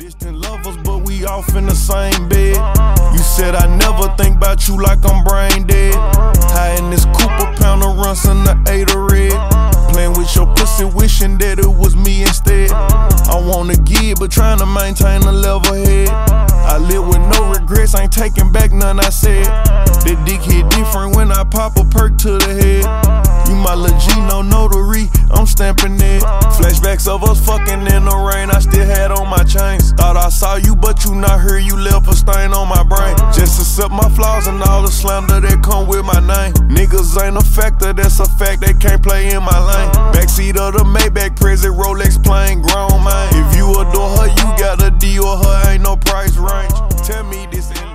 Distant lovers, but we off in the same bed. You said I never think about you like I'm brain dead. High in this Cooper, pound of runs in the 8 of red. Playing with your pussy, wishing that it was me instead. I wanna give, but trying to maintain a level head. I live with no regrets, ain't taking back none I said. That dick hit different when I pop a perk to the head. You my lil' G, no notary, I'm stamping it. Flashbacks of us fucking in the rain, I still had on my chains. Thought I saw you, but you not here, you left a stain on my brain. Just accept my flaws and all the slander that come with my name. Niggas ain't a factor, that's a fact, they can't play in my lane. Backseat of the Maybach, present Rolex playing grown man. If you adore her, you got a D or her, ain't no price range. Tell me this ain't